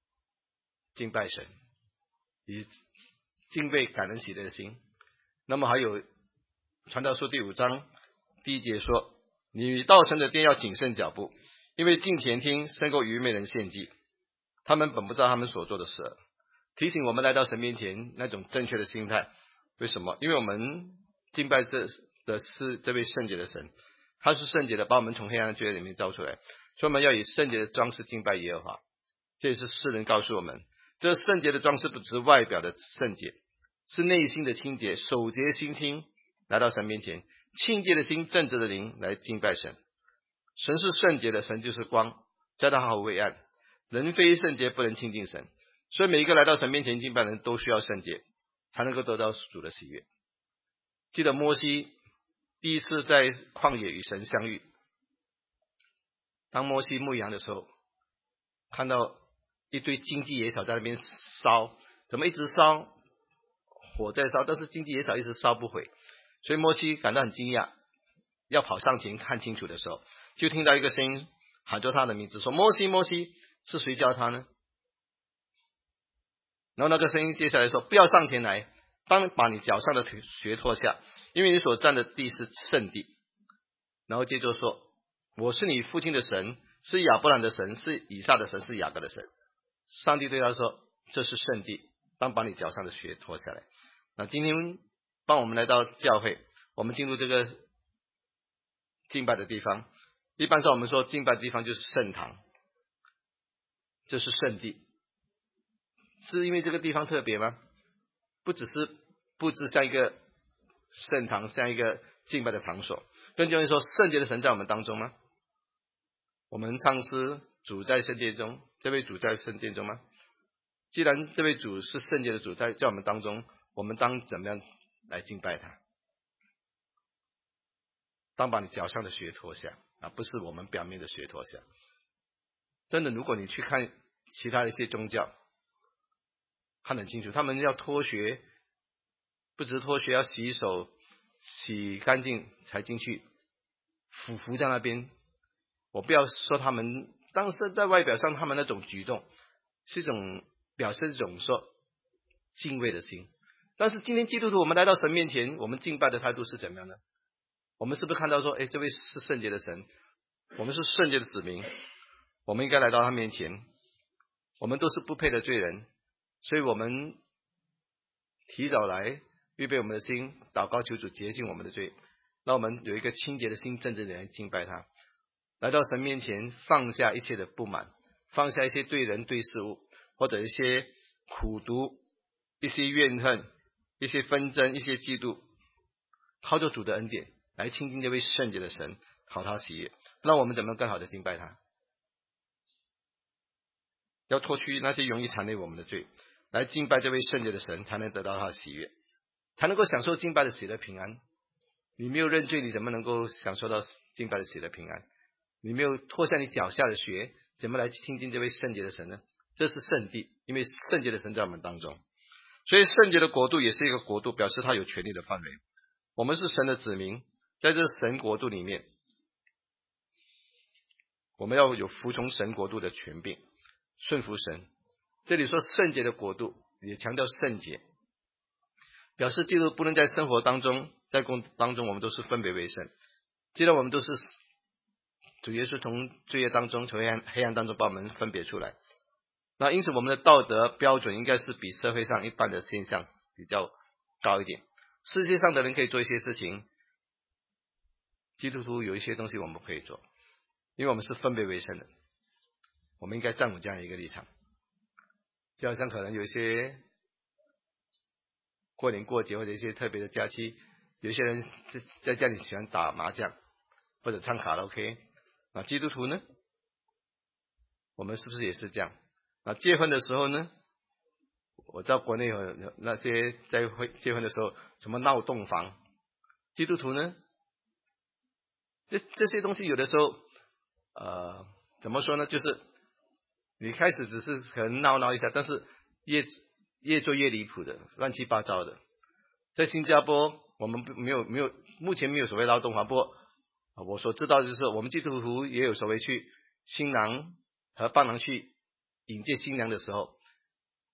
Speaker 2: 敬拜神，以敬畏感恩喜乐的心。那么还有传道书第5章第1节说，你到神的殿要谨慎脚步，因为进前厅胜过愚昧人献祭，他们本不知道他们所做的事。提醒我们来到神面前那种正确的心态。为什么？因为我们敬拜是这位圣洁的神，他是圣洁的，把我们从黑暗的罪恶里面招出来，所以我们要以圣洁的装饰敬拜耶和华。这也是诗人告诉我们，这圣洁的装饰不只是外表的圣洁，是内心的清洁，守洁心清来到神面前，清洁的心正直的灵来敬拜神。神是圣洁的，神就是光，在他毫无晦暗，人非圣洁不能亲近神。所以每一个来到神面前敬拜的人都需要圣洁，才能够得到主的喜悦。记得摩西第一次在旷野与神相遇，当摩西牧羊的时候，看到一堆荆棘野草在那边烧，怎么一直烧，火在烧，但是荆棘野草一直烧不毁，所以摩西感到很惊讶，要跑上前看清楚的时候，就听到一个声音喊着他的名字，说摩西摩西，是谁叫他呢？然后那个声音接下来说，不要上前来，把你脚上的鞋脱下，因为你所站的地是圣地。然后接着说，我是你父亲的神，是亚伯兰的神，是以撒的神，是雅各的神。上帝对他说，这是圣地，把你脚上的鞋脱下来。那今天帮我们来到教会，我们进入这个敬拜的地方，一般上我们说敬拜的地方就是圣堂，这是圣地。是因为这个地方特别吗？不只是布置像一个圣堂，像一个敬拜的场所。更就是说，圣洁的神在我们当中吗？我们唱诗，主在圣殿中，这位主在圣殿中吗？既然这位主是圣洁的主在我们当中，我们当怎么样来敬拜他？当把你脚上的鞋脱下，不是我们表面的鞋脱下。真的，如果你去看其他的一些宗教，看得很清楚，他们要脱鞋，不只是脱鞋，要洗手洗干净才进去，俯伏在那边。我不要说他们当时在外表上他们那种举动是一种表示一种说敬畏的心，但是今天基督徒我们来到神面前，我们敬拜的态度是怎么样呢？我们是不是看到说，这位是圣洁的神，我们是圣洁的子民，我们应该来到他面前，我们都是不配的罪人，所以我们提早来预备我们的心，祷告求主洁净我们的罪，让我们有一个清洁的心，正直的人敬拜他。来到神面前，放下一切的不满，放下一些对人对事物，或者一些苦毒，一些怨恨，一些纷争，一些嫉妒，靠着主的恩典来亲近这位圣洁的神，讨他喜悦。让我们怎么更好的敬拜他？要脱去那些容易缠累我们的罪，来敬拜这位圣洁的神，才能得到他的喜悦，才能够享受敬拜的喜乐平安。你没有认罪，你怎么能够享受到敬拜的喜乐平安？你没有脱下你脚下的鞋，怎么来亲近这位圣洁的神呢？这是圣地，因为圣洁的神在我们当中，所以圣洁的国度也是一个国度，表示他有权力的范围。我们是神的子民，在这神国度里面，我们要有服从神国度的权柄，顺服神。这里说圣洁的国度，也强调圣洁，表示基督不能在生活当中，在工当中我们都是分别为圣。既然我们都是主耶稣从罪恶当中，从黑暗当中把我们分别出来，那因此我们的道德标准应该是比社会上一般的现象比较高一点。世界上的人可以做一些事情，基督徒有一些东西我们不可以做，因为我们是分别为圣的，我们应该站稳这样一个立场。就好像可能有一些过年过节或者一些特别的假期，有些人在家里喜欢打麻将或者唱卡拉 OK， 基督徒呢，我们是不是也是这样？结婚的时候呢，我知道国内有那些在结婚的时候什么闹洞房，基督徒呢，这些东西有的时候怎么说呢，就是你开始只是可能闹一下，但是越做越离谱的，乱七八糟的。在新加坡我们目前没有所谓闹洞房，不过我所知道的就是我们基督徒也有所谓去新郎和伴郎去迎接新娘的时候，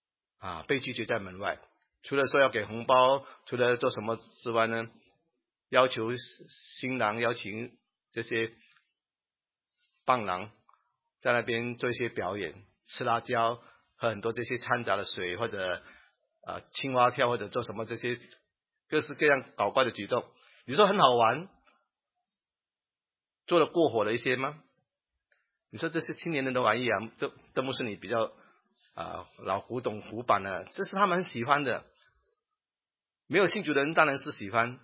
Speaker 2: 被拒绝在门外。除了说要给红包，除了做什么之外呢，要求新郎邀请这些伴郎在那边做一些表演，吃辣椒，喝很多这些掺杂的水，或者青蛙跳，或者做什么这些各式各样搞怪的举动。你说很好玩，做了过火了一些吗？你说这是青年人的玩意啊，都不是你比较老古董古板的，这是他们很喜欢的。没有信主的人当然是喜欢。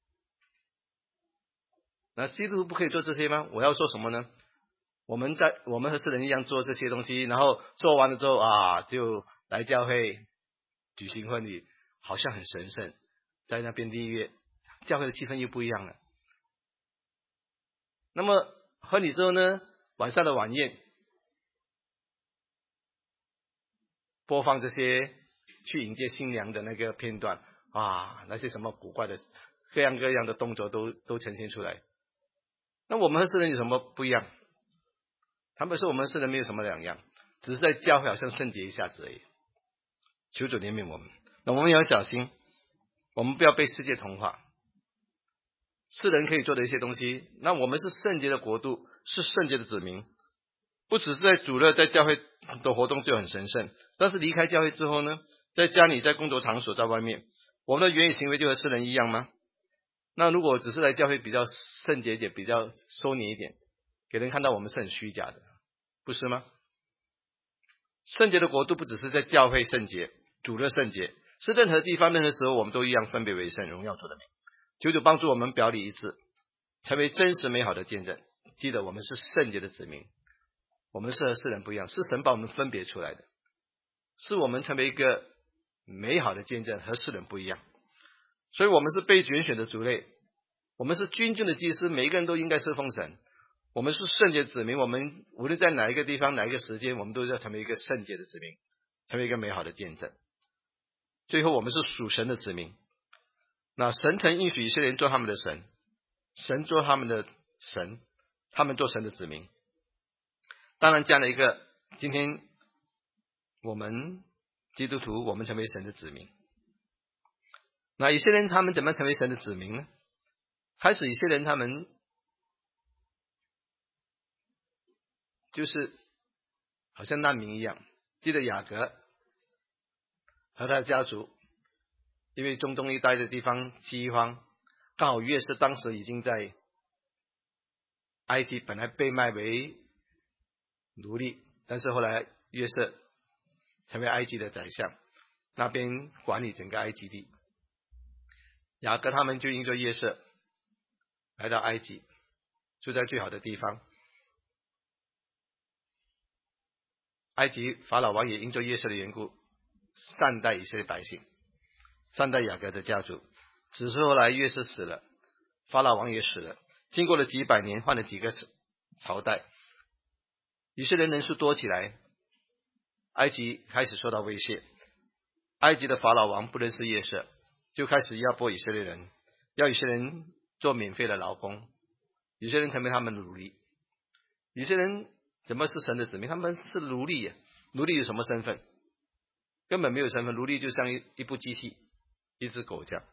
Speaker 2: 那基督徒不可以做这些吗？我要说什么呢？我们和世人一样做这些东西，然后做完了之后就来教会举行婚礼，好像很神圣，在那边立约，教会的气氛又不一样了。那么婚礼之后呢，晚上的晚宴，播放这些去迎接新娘的那个片段那些什么古怪的各样各样的动作都呈现出来。那我们和世人有什么不一样？他们说我们和世人没有什么两样，只是在教会好像圣洁一下子而已。求主怜悯我们。那我们要小心，我们不要被世界同化。世人可以做的一些东西，那我们是圣洁的国度，是圣洁的子民，不只是在主日在教会的活动就很神圣，但是离开教会之后呢，在家里，在工作场所，在外面，我们的言语行为就和世人一样吗？那如果只是来教会比较圣洁一点，比较收敛一点，给人看到我们是很虚假的，不是吗？圣洁的国度不只是在教会圣洁，主日圣洁，是任何地方任何时候我们都一样分别为圣，荣耀主的名。求主帮助我们表里一致，成为真实美好的见证。记得我们是圣洁的子民，我们是和世人不一样，是神把我们分别出来的，是我们成为一个美好的见证，和世人不一样。所以我们是被拣选的族类，我们是君尊的祭司，每一个人都应该侍奉神。我们是圣洁子民，我们无论在哪一个地方哪一个时间，我们都要成为一个圣洁的子民，成为一个美好的见证。最后我们是属神的子民。那神曾应许以色列人做他们的神，神做他们的神，他们做神的子民。当然这样的一个，今天我们基督徒，我们成为神的子民。那以色列人他们怎么成为神的子民呢？开始以色列人他们就是好像难民一样。记得雅各和他的家族，因为中东一带的地方饥荒，刚好约瑟当时已经在埃及，本来被卖为奴隶，但是后来约瑟成为埃及的宰相，那边管理整个埃及地。雅各他们就因着约瑟来到埃及，住在最好的地方。埃及法老王也因着约瑟的缘故，善待以色列百姓，善待雅各的家族。只是后来约瑟死了，法老王也死了，经过了几百年，换了几个朝代，以色列人数多起来，埃及开始受到威胁。埃及的法老王不认识约瑟，就开始压迫以色列人，要以色列人做免费的劳工，以色列人成为他们的奴隶。以色列人怎么是神的子民？他们是奴隶。奴隶有什么身份？根本没有身份。奴隶就像一部机器，一只狗这样，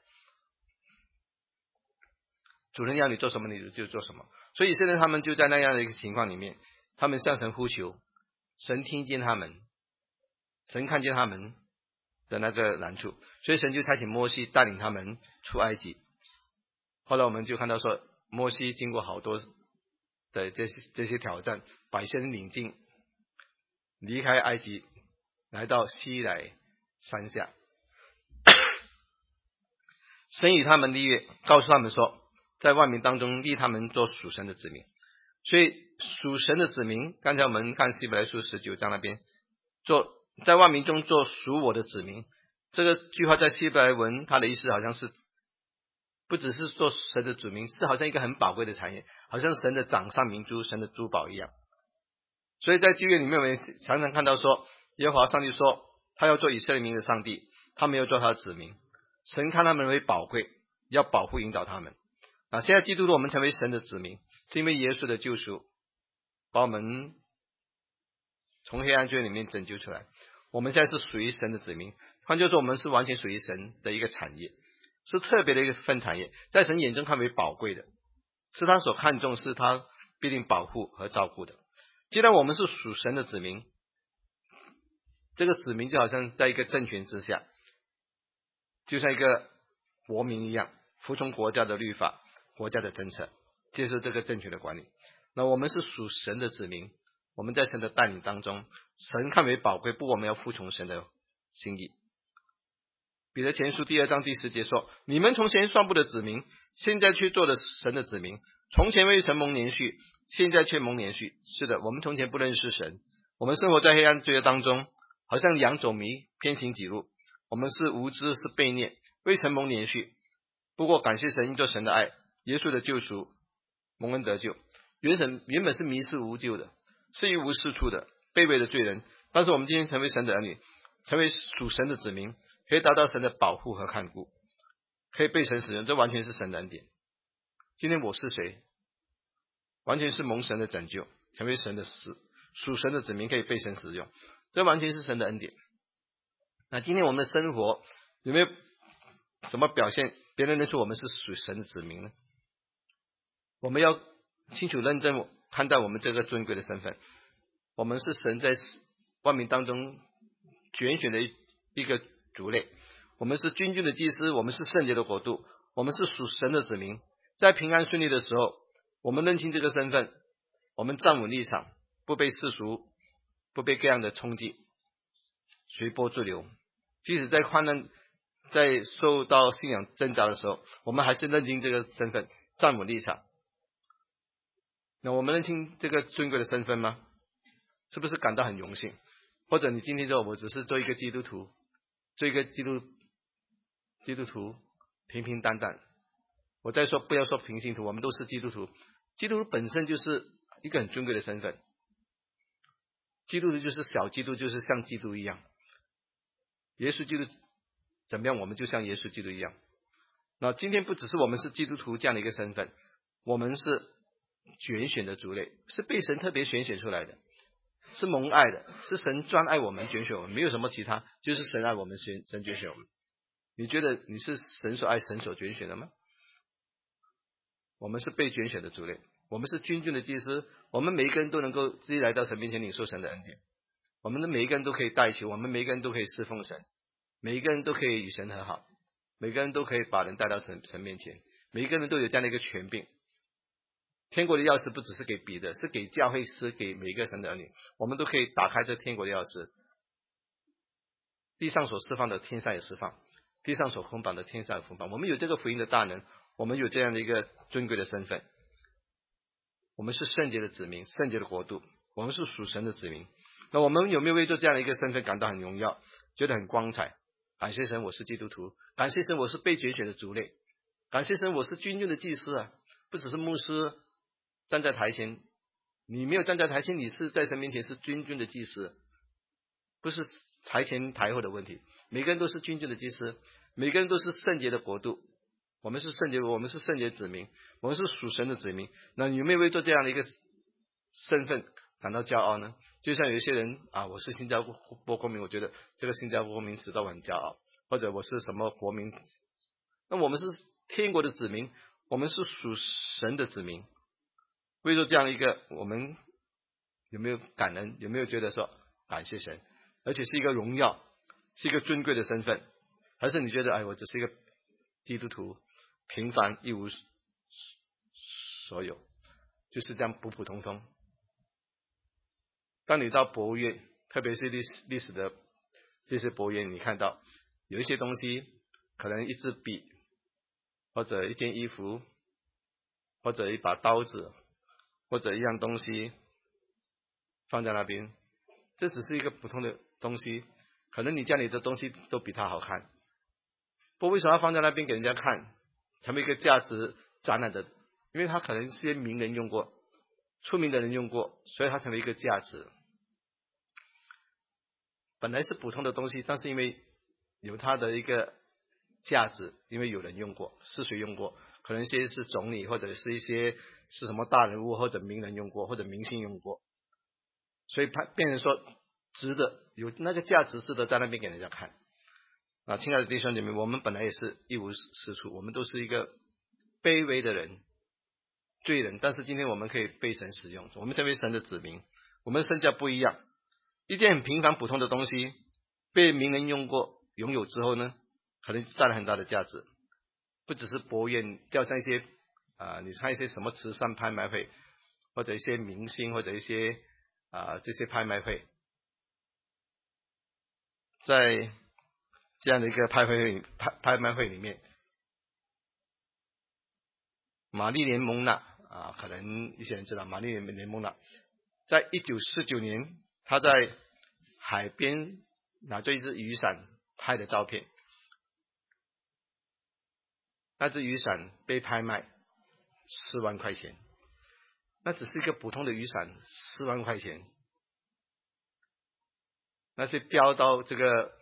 Speaker 2: 主人要你做什么你就做什么。所以以色列人他们就在那样的一个情况里面，他们向神呼求，神听见他们，神看见他们的那个难处，所以神就差遣摩西带领他们出埃及。后来我们就看到说，摩西经过好多的这些挑战，把一些人领进，离开埃及，来到西乃山下。神与他们立约，告诉他们说，在万民当中立他们做属神的子民。所以属神的子民，刚才我们看希伯来书19章那边，在万民中做属我的子民，这个句话在希伯来文，它的意思好像是不只是做神的子民，是好像一个很宝贵的产业，好像神的掌上明珠，神的珠宝一样。所以在旧约里面，我们常常看到说，耶和华上帝说他要做以色列民的上帝，他们要做他的子民，神看他们为宝贵，要保护引导他们。现在基督徒我们成为神的子民，是因为耶稣的救赎把我们从黑暗罪里面拯救出来。 我们现在是属于神的子民，换句话说，我们是完全属于神的一个产业，是特别的一个份产业，在神眼中看为宝贵的，是他所看重，是他必定保护和照顾的。既然我们是属神的子民，这个子民就好像在一个政权之下，就像一个国民一样，服从国家的律法、国家的政策，接受这个政权的管理。那我们是属神的子民，我们在神的带领当中，神看为宝贵，不过我们要服从神的心意。彼得前书2章10节说，你们从前算不得子民，现在却做了神的子民，从前未曾蒙连续，现在却蒙连续。是的，我们从前不认识神，我们生活在黑暗罪恶当中，好像羊走迷，偏行己路，我们是无知，是悖逆，未曾蒙连续。不过感谢神，因着神的爱，耶稣的救赎，蒙恩得救。原本是迷失无救的，是一无是处的卑微的罪人，但是我们今天成为神的儿女，成为属神的子民，可以达到神的保护和看顾，可以被神使用，这完全是神的恩典。今天我是谁？完全是蒙神的拯救，成为神的属神的子民，可以被神使用，这完全是神的恩典。那今天我们的生活有没有什么表现，别人认出我们是属神的子民呢？我们要清楚认真看待我们这个尊贵的身份，我们是神在万民当中拣选的一个族类，我们是君尊的祭司，我们是圣洁的国度，我们是属神的子民。在平安顺利的时候，我们认清这个身份，我们站稳立场，不被世俗，不被各样的冲击随波逐流。即使在患难，在受到信仰挣扎的时候，我们还是认清这个身份，站稳立场。那我们认清这个尊贵的身份吗？是不是感到很荣幸？或者你今天说我只是做一个基督徒，做一个基督徒平平淡淡。我再说不要说平信徒，我们都是基督徒。基督徒本身就是一个很尊贵的身份，基督徒就是小基督，就是像基督一样。耶稣基督怎么样，我们就像耶稣基督一样。那今天不只是我们是基督徒这样的一个身份，我们是拣选的族类，是被神特别选出来的，是蒙爱的，是神专爱我们，拣选我们，没有什么其他，就是神爱我们，神拣选我们。你觉得你是神所爱、神所拣选的吗？我们是被拣选的族类，我们是君尊的祭司，我们每一个人都能够自己来到神面前领受神的恩典，我们的每一个人都可以代求，我们每一个人都可以侍奉神，每一个人都可以与神和好，每个人都可以把人带到神面前，每一个人都有这样的一个权柄。天国的钥匙不只是给彼得，是给教会，是给每一个神的儿女，我们都可以打开这天国的钥匙。地上所释放的，天上也释放；地上所捆绑的，天上也捆绑。我们有这个福音的大能，我们有这样的一个尊贵的身份，我们是圣洁的子民，圣洁的国度，我们是属神的子民。那我们有没有为做这样的一个身份感到很荣耀，觉得很光彩？感谢神，我是基督徒；感谢神，我是被拣选的族类；感谢神，我是君尊的祭司啊！不只是牧师站在台前，你没有站在台前，你是在神面前是君尊的祭司，不是台前台后的问题。每个人都是君尊的祭司，每个人都是圣洁的国度。我们是圣洁，我们是圣洁子民，我们是属神的子民。那你有没有为做这样的一个身份感到骄傲呢？就像有一些人啊，我是新加坡公民，我觉得这个新加坡公民使到我很骄傲，或者我是什么国民。那我们是天国的子民，我们是属神的子民。为做这样一个，我们有没有感恩？有没有觉得说感谢神？而且是一个荣耀，是一个尊贵的身份？还是你觉得哎，我只是一个基督徒，平凡一无所有，就是这样普普通通？当你到博物院，特别是历史的这些博物院，你看到有一些东西，可能一支笔，或者一件衣服，或者一把刀子，或者一样东西放在那边，这只是一个普通的东西，可能你家里的东西都比它好看，不过为什么要放在那边给人家看，成为一个价值展览的？因为它可能是些名人用过，出名的人用过，所以它成为一个价值。本来是普通的东西，但是因为有它的一个价值，因为有人用过，是谁用过？可能一些是总理，或者是一些是什么大人物，或者名人用过，或者明星用过，所以变成说值得有那个价值，值得在那边给人家看。啊，亲爱的弟兄姐妹，我们本来也是一无是处，我们都是一个卑微的人，罪人，但是今天我们可以被神使用，我们成为神的子民，我们的身价不一样。一件很平凡普通的东西，被名人用过拥有之后呢，可能带来很大的价值，不只是博眼，掉上一些你看一些什么慈善拍卖会，或者一些明星，或者一些这些拍卖会，在这样的一个拍卖会里面，玛丽莲蒙娜可能一些人知道玛丽莲蒙娜，在1949年，她在海边拿着一只雨伞拍的照片，那只雨伞被拍卖4万块钱，那只是一个普通的雨伞，4万块钱，那是标到这个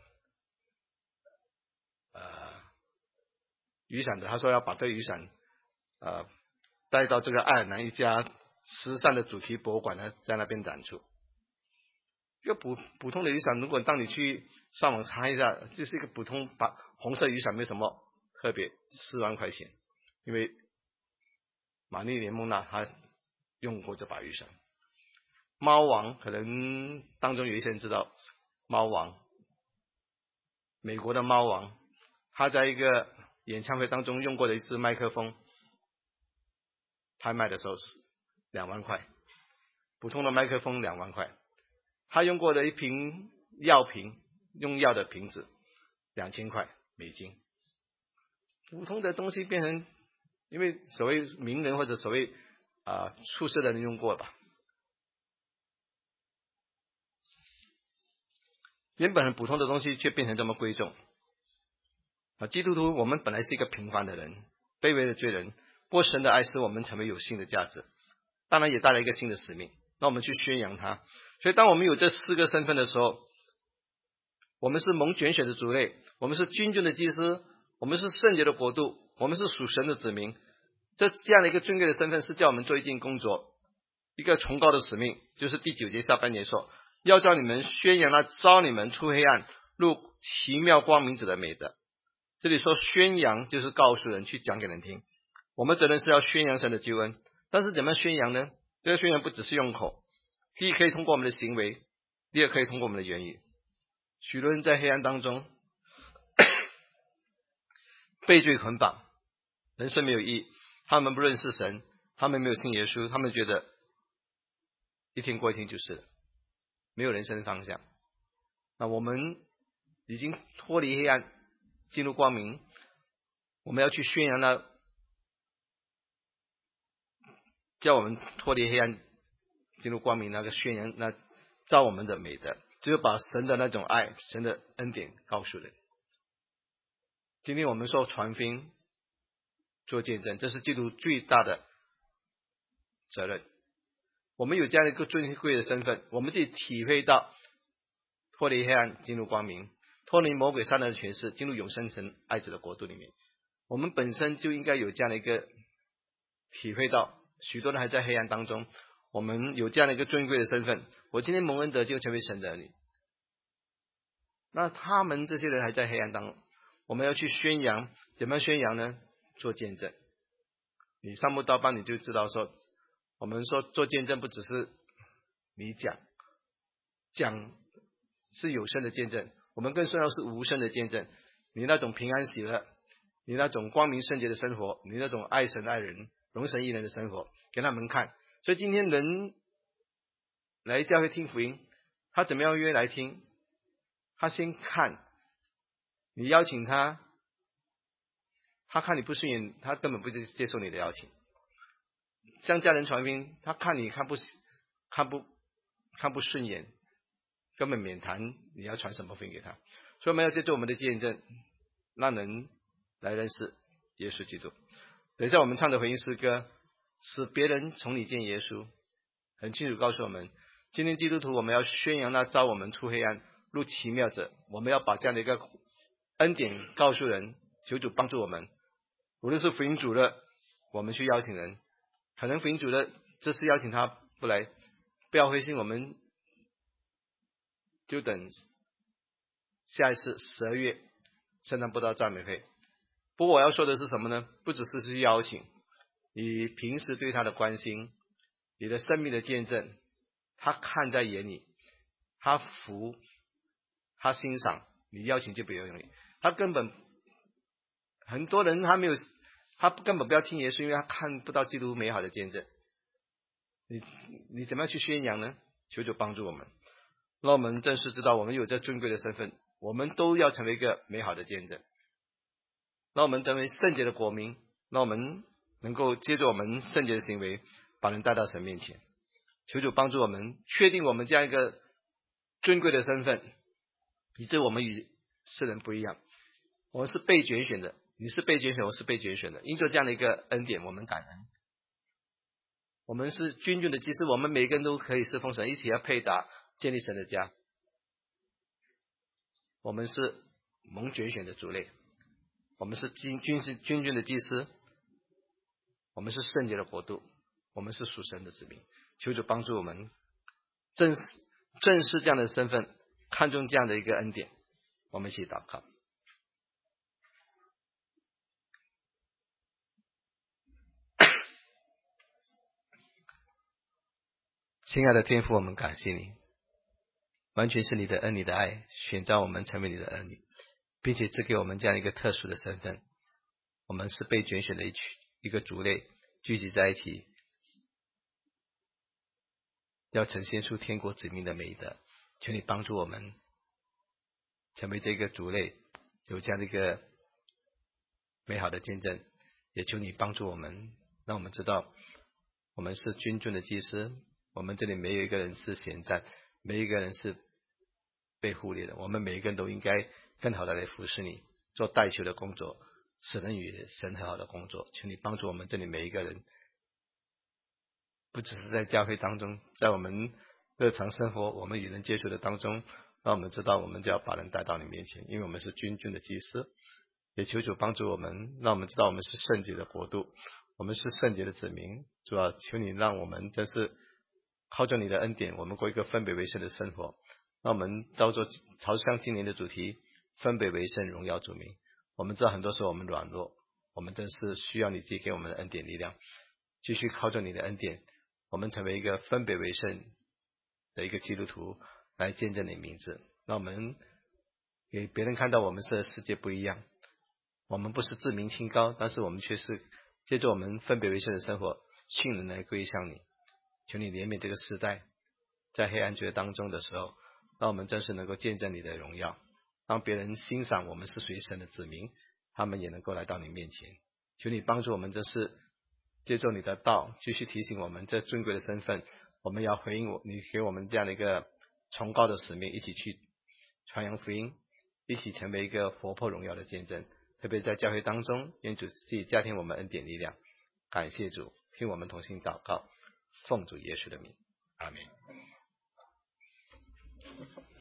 Speaker 2: 雨伞的，他说要把这个雨伞带到这个爱尔兰一家时尚的主题博物馆呢，在那边展出。一个普通的雨伞，如果当你去上网查一下，就是一个普通红色雨伞，没什么特别，4万块钱，因为玛丽莲梦娜她用过这把雨伞。猫王可能当中有一些人知道，猫王，美国的猫王，他在一个演唱会当中用过的一支麦克风，拍卖的时候是2万块，普通的麦克风2万块。他用过的一瓶药瓶，用药的瓶子，2000块美金。普通的东西变成，因为所谓名人或者所谓出色的人用过吧。原本很普通的东西却变成这么贵重。基督徒我们本来是一个平凡的人，卑微的罪人，不过神的爱使我们成为有新的价值，当然也带来一个新的使命，那我们去宣扬它。所以当我们有这4个身份的时候，我们是蒙拣选的族类，我们是君尊的祭司，我们是圣洁的国度，我们是属神的子民。这样的一个尊贵的身份是叫我们做一件工作，一个崇高的使命，就是第9节下半节说，要叫你们宣扬那召你们出黑暗入奇妙光明者的美德。这里说宣扬就是告诉人，去讲给人听。我们责任是要宣扬神的救恩，但是怎么宣扬呢？这个宣扬不只是用口，第一可以通过我们的行为，第二可以通过我们的言语。许多人在黑暗当中被罪捆绑，人生没有意义，他们不认识神，他们没有信耶稣，他们觉得一天过一天就是了，没有人生方向。那我们已经脱离黑暗进入光明，我们要去宣扬那叫我们脱离黑暗进入光明那个宣扬那照我们的美德，就是把神的那种爱，神的恩典告诉人。今天我们说传福音做见证，这是基督最大的责任。我们有这样一个尊贵的身份，我们自己体会到脱离黑暗进入光明，脱离魔鬼撒旦的权势进入永生神爱子的国度里面，我们本身就应该有这样的一个体会到。许多人还在黑暗当中，我们有这样的一个尊贵的身份，我今天蒙恩得救成为神的儿女，那他们这些人还在黑暗当中，我们要去宣扬。怎么样宣扬呢？做见证。你上慕道班你就知道说，我们说做见证不只是你讲是有声的见证，我们更重要是无声的见证。你那种平安喜乐，你那种光明圣洁的生活，你那种爱神爱人荣神益人的生活给他们看。所以今天人来教会听福音，他怎么样约来听？他先看你邀请他，他看你不顺眼，他根本不接受你的邀请。向家人传福音，他看你看不顺眼，根本免谈你要传什么福音给他。所以我们要借助我们的见证，让人来认识耶稣基督。等一下我们唱的回应诗歌，使别人从你见耶稣，很清楚告诉我们，今天基督徒我们要宣扬那召我们出黑暗入奇妙者，我们要把这样的一个恩典告诉人，求主帮助我们。无论是福音主的，我们去邀请人，可能福音主的这次邀请他不来，不要灰心，我们就等下一次12月圣诞布道赞美会。不过我要说的是什么呢？不只是去邀请，你平时对他的关心，你的生命的见证，他看在眼里，他服，他欣赏，你邀请就不要用力。他根本很多人他根本不要听耶稣，因为他看不到基督美好的见证。你怎么样去宣扬呢？求主帮助我们，让我们正式知道我们有这尊贵的身份，我们都要成为一个美好的见证。让我们成为圣洁的国民，让我们能够接着我们圣洁的行为，把人带到神面前。求主帮助我们确定我们这样一个尊贵的身份，以致我们与世人不一样。我们是被拣选的，你是被拣选，我是被拣选的。因着这样的一个恩典，我们感恩。我们是君尊的祭司，我们每个人都可以侍奉神，一起要配搭建立神的家。我们是蒙拣选的族类，我们是君尊的祭司，我们是圣洁的国度，我们是属神的子民。求主帮助我们正视这样的身份，看重这样的一个恩典。我们一起祷告。亲爱的天父，我们感谢你，完全是你的恩，你的爱选召我们成为你的儿女，并且赐给我们这样一个特殊的身份。我们是被拣选的一个族类，聚集在一起，要呈现出天国子民的美德。求你帮助我们成为这个族类，有这样的一个美好的见证。也求你帮助我们，让我们知道我们是君尊的祭司，我们这里没有一个人是闲站，没有一个人是被忽略的，我们每一个人都应该更好的来服侍你，做代求的工作，使人与神很好的工作。求你帮助我们这里每一个人，不只是在教会当中，在我们日常生活，我们与人接触的当中，让我们知道我们就要把人带到你面前，因为我们是君尊的祭司。也求主帮助我们，让我们知道我们是圣洁的国度，我们是圣洁的子民。主要求你让我们真是靠着你的恩典，我们过一个分别为圣的生活。让我们朝向今年的主题，分别为圣，荣耀主名。我们知道很多时候我们软弱，我们真是需要你自己给我们的恩典力量，继续靠着你的恩典，我们成为一个分别为圣的一个基督徒，来见证你名字。让我们给别人看到我们是和世界不一样，我们不是自命清高，但是我们却是借着我们分别为圣的生活，信人来归向你。求你怜悯这个时代，在黑暗罪当中的时候，让我们真是能够见证你的荣耀，让别人欣赏我们是属于神的子民，他们也能够来到你面前。求你帮助我们，这是借助你的道，继续提醒我们这尊贵的身份，我们要回应你给我们这样的一个崇高的使命，一起去传扬福音，一起成为一个活泼荣耀的见证。特别在教会当中，愿主自己加添我们恩典力量。感谢主，听我们同心祷告，奉主耶稣的名，阿们。